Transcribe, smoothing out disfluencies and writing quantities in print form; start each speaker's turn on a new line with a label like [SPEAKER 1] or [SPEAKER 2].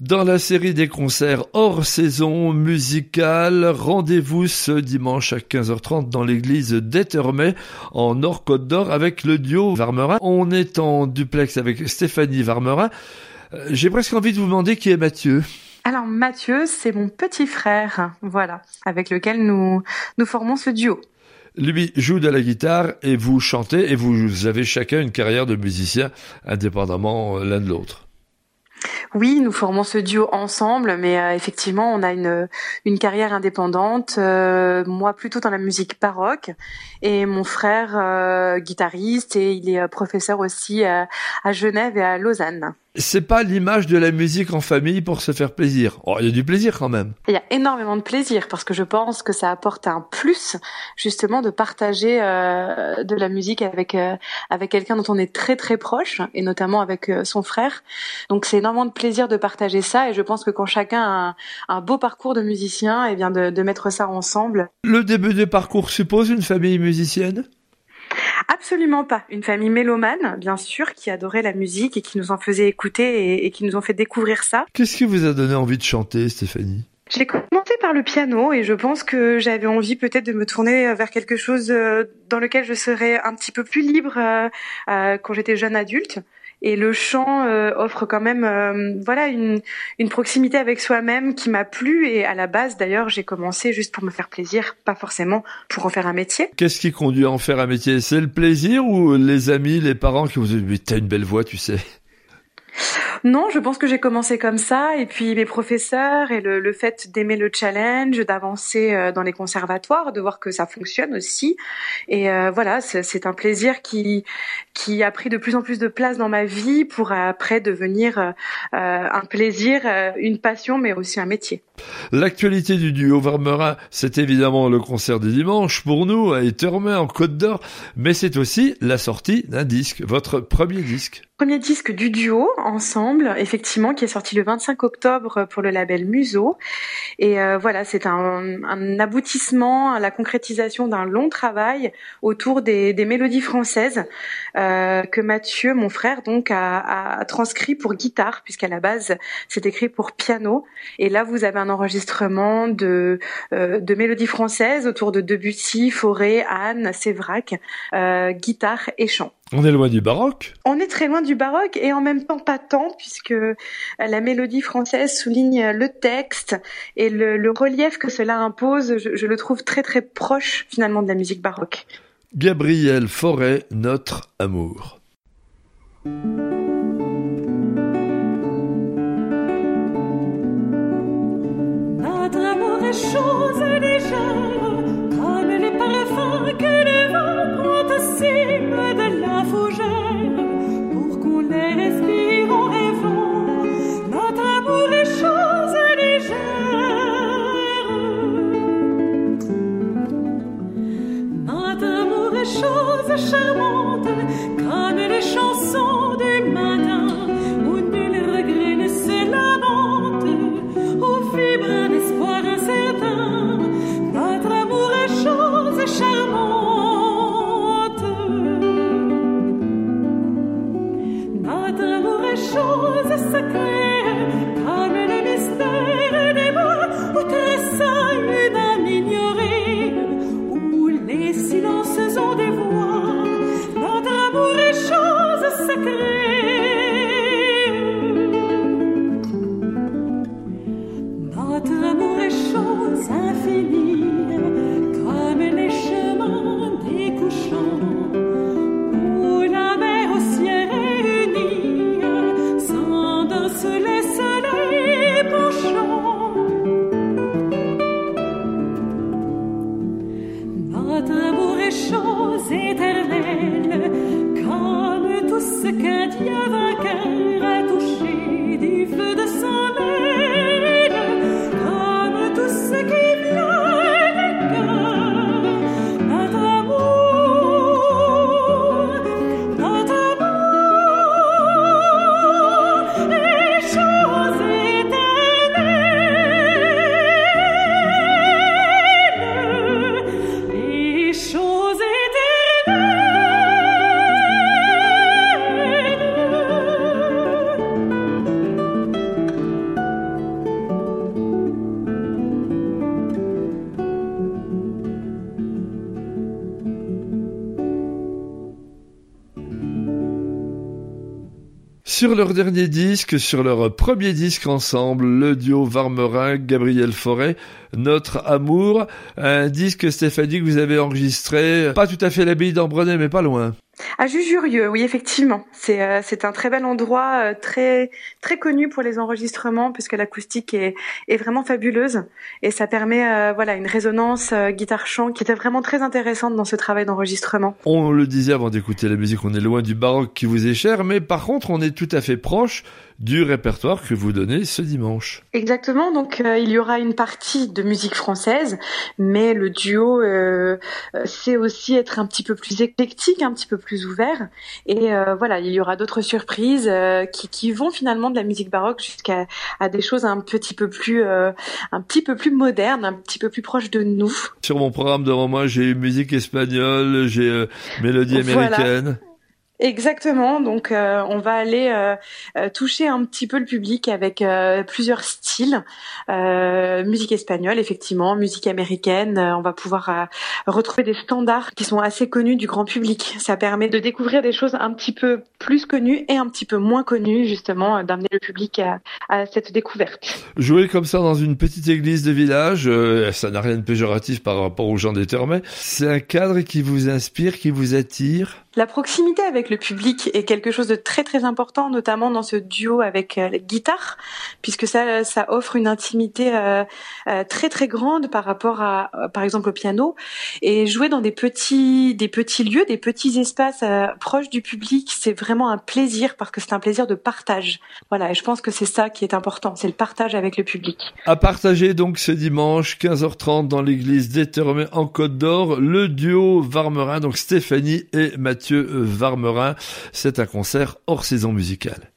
[SPEAKER 1] Dans la série des concerts hors saison musicale, rendez-vous ce dimanche à 15h30 dans l'église d'Ettermey en Nord-Côte d'Or avec le duo Varmerin. On est en duplex avec Stéphanie Varmerin. J'ai presque envie de vous demander qui est Mathieu.
[SPEAKER 2] Alors Mathieu, c'est mon petit frère, voilà, avec lequel nous formons ce duo.
[SPEAKER 1] Lui joue de la guitare et vous chantez et vous avez chacun une carrière de musicien indépendamment l'un de l'autre.
[SPEAKER 2] Oui, nous formons ce duo ensemble, mais effectivement, on a une carrière indépendante. Moi, plutôt dans la musique baroque, et mon frère guitariste, et il est professeur aussi à Genève et à Lausanne.
[SPEAKER 1] C'est pas l'image de la musique en famille pour se faire plaisir. Oh, il y a du plaisir quand même.
[SPEAKER 2] Il y a énormément de plaisir parce que je pense que ça apporte un plus justement de partager de la musique avec quelqu'un dont on est très très proche et notamment avec son frère. Donc c'est énormément de plaisir de partager ça et je pense que quand chacun a un beau parcours de musicien, et bien de mettre ça ensemble.
[SPEAKER 1] Le début du parcours suppose une famille musicienne ?
[SPEAKER 2] Absolument pas. Une famille mélomane, bien sûr, qui adorait la musique et qui nous en faisait écouter et qui nous ont fait découvrir ça.
[SPEAKER 1] Qu'est-ce qui vous a donné envie de chanter, Stéphanie ?
[SPEAKER 2] J'ai commencé par le piano et je pense que j'avais envie peut-être de me tourner vers quelque chose dans lequel je serais un petit peu plus libre quand j'étais jeune adulte. Et le chant offre quand même une proximité avec soi-même qui m'a plu. Et à la base, d'ailleurs, j'ai commencé juste pour me faire plaisir, pas forcément pour en faire un métier.
[SPEAKER 1] Qu'est-ce qui conduit à en faire un métier ? C'est le plaisir ou les amis, les parents qui vous disent « mais t'as une belle voix, tu sais ».
[SPEAKER 2] Non, je pense que j'ai commencé comme ça, et puis mes professeurs et le fait d'aimer le challenge, d'avancer dans les conservatoires, de voir que ça fonctionne aussi. Et voilà, c'est un plaisir qui a pris de plus en plus de place dans ma vie pour après devenir un plaisir, une passion, mais aussi un métier.
[SPEAKER 1] L'actualité du duo Varmerin, c'est évidemment le concert du dimanche pour nous à Ettermey en Côte d'Or, mais c'est aussi la sortie d'un disque, votre premier disque.
[SPEAKER 2] Premier disque du duo ensemble, effectivement, qui est sorti le 25 octobre pour le label Museau. Et voilà, c'est un aboutissement, la concrétisation d'un long travail autour des mélodies françaises que Mathieu, mon frère, donc a transcrit pour guitare, puisqu'à la base c'est écrit pour piano. Et là, vous avez un enregistrement de mélodies françaises autour de Debussy, Fauré, Anne, Séverac, guitare et chant.
[SPEAKER 1] On est loin du baroque ?
[SPEAKER 2] On est très loin du baroque et en même temps pas tant, puisque la mélodie française souligne le texte et le relief que cela impose. Je le trouve très très proche finalement de la musique baroque.
[SPEAKER 1] Gabriel Fauré, Notre amour.
[SPEAKER 3] Notre amour est chose légère, comme les parfums que le vent prend au cime de la fougère, pour qu'on les respire en rêvant. Notre amour est chose légère. Notre amour est chose charmante, comme les chansons du matin, où nul regret ne se lamente, où vibre un espoir incertain. Notre amour est chose charmante.
[SPEAKER 1] Sur leur dernier disque, sur leur premier disque ensemble, le duo Varmerin, Gabriel Fauré, Notre Amour, un disque, Stéphanie, que vous avez enregistré, pas tout à fait l'abbaye d'Ambrenet, mais pas loin.
[SPEAKER 2] À Jujurieux, oui, effectivement. C'est un très bel endroit, très très connu pour les enregistrements, puisque l'acoustique est vraiment fabuleuse et ça permet une résonance guitare-chant qui était vraiment très intéressante dans ce travail d'enregistrement.
[SPEAKER 1] On le disait avant d'écouter la musique, on est loin du baroque qui vous est cher, mais par contre, on est tout à fait proche du répertoire que vous donnez ce dimanche.
[SPEAKER 2] Exactement, donc il y aura une partie de musique française, mais le duo sait aussi être un petit peu plus éclectique, un petit peu plus ouvert, et il y aura d'autres surprises qui vont finalement de la musique baroque jusqu'à des choses un petit peu plus modernes, un petit peu plus proches de nous.
[SPEAKER 1] Sur mon programme de roman, j'ai eu musique espagnole, j'ai mélodie américaine.
[SPEAKER 2] Voilà. Exactement, donc on va aller toucher un petit peu le public avec plusieurs styles, musique espagnole effectivement, musique américaine, on va pouvoir retrouver des standards qui sont assez connus du grand public. Ça permet de découvrir des choses un petit peu plus connues et un petit peu moins connues, justement, d'amener le public à cette découverte.
[SPEAKER 1] Jouer comme ça dans une petite église de village, ça n'a rien de péjoratif par rapport aux gens d'Éternay, c'est un cadre qui vous inspire, qui vous attire?
[SPEAKER 2] La proximité avec le public est quelque chose de très très important, notamment dans ce duo avec la guitare, puisque ça offre une intimité très très grande par rapport par exemple au piano, et jouer dans des petits lieux, des petits espaces proches du public, c'est vraiment un plaisir parce que c'est un plaisir de partage. Voilà, et je pense que c'est ça qui est important, c'est le partage avec le public.
[SPEAKER 1] À partager donc ce dimanche 15h30 dans l'église d'Éternay en Côte d'Or, le duo Varmerin, donc Stéphanie et Mathieu Varmerin. C'est un concert hors saison musicale.